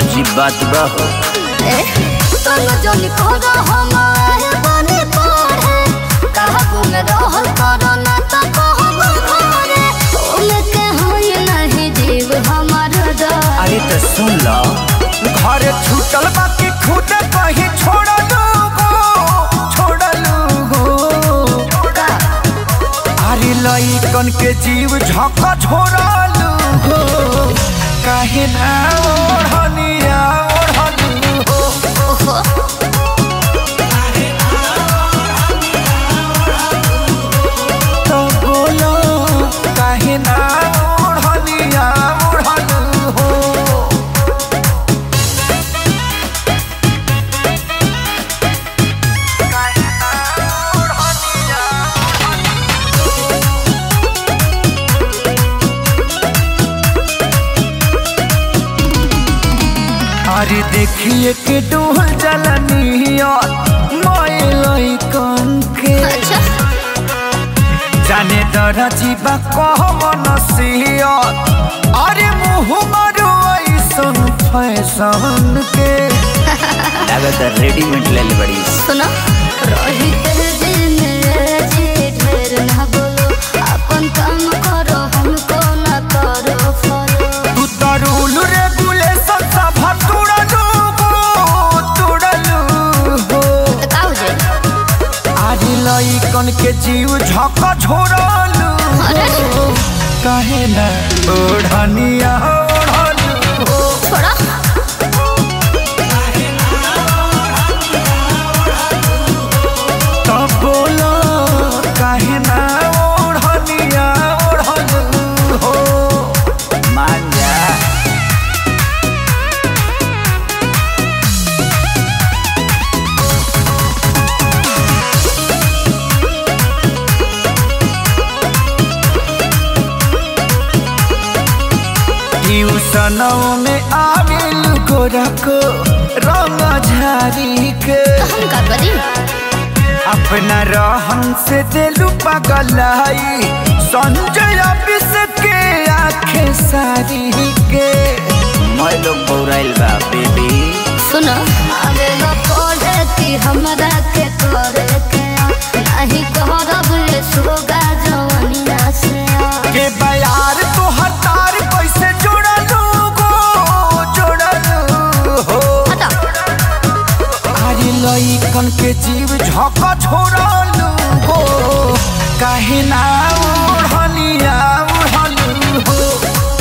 अजीब बात बा हो। तोला जनी कोरा हम आए बने पड़े कहबो में रहल करो ना त कहबो घरे उनके होय नहीं जीव हमार डर। अरे तो सुन लो, घरे छूटल बाकी खुद कहीं छोड़लू का अरे लइकन के जीव झक छोड़लू काहे ना ओढ़निया ओढ़लू ओहो तो बोलो काहे ना ओढ़निया ओढ़लू हो। अरे देखिए के डोल जलनिया माय के अच्छा जाने दरा जीवा कह मनसिया अरे मुँह मारो ऐसन फैशन के लागत रेडीमेड ले ले बड़ी। सुनो रही तेरे दिल में जी ढेर ना बोलो अपन काम करो हमको ना करो फॉलो। तू तो रूल रेगुलेशन सब तुड़लू हो तो का हो जाए अरे लइकन के जीव झक छोड़लू काहे ना ओढ़निया ओढ़लू हो। छोड़ा तब बोलो काहे ना ओढ़निया ओढ़लू हो। मान जा। ट्यूशनों में आविल गोरा को रंग झारी के हम का करी अपना रहन से दिलु पगलाई संजय ऑफिस के आंखें सारी के मैं लोग बौराइल बा बेबी। सुनो आगे लो पढ़े कि हमरा के करे के नहीं कहरब ये सोगा जवनिया से के बयार तो हतार कैसे जोड़लू हो। हटा अरे लइकन के जीव झक छोड़लू हो काहे ना ओढ़निया ओढ़लू हो।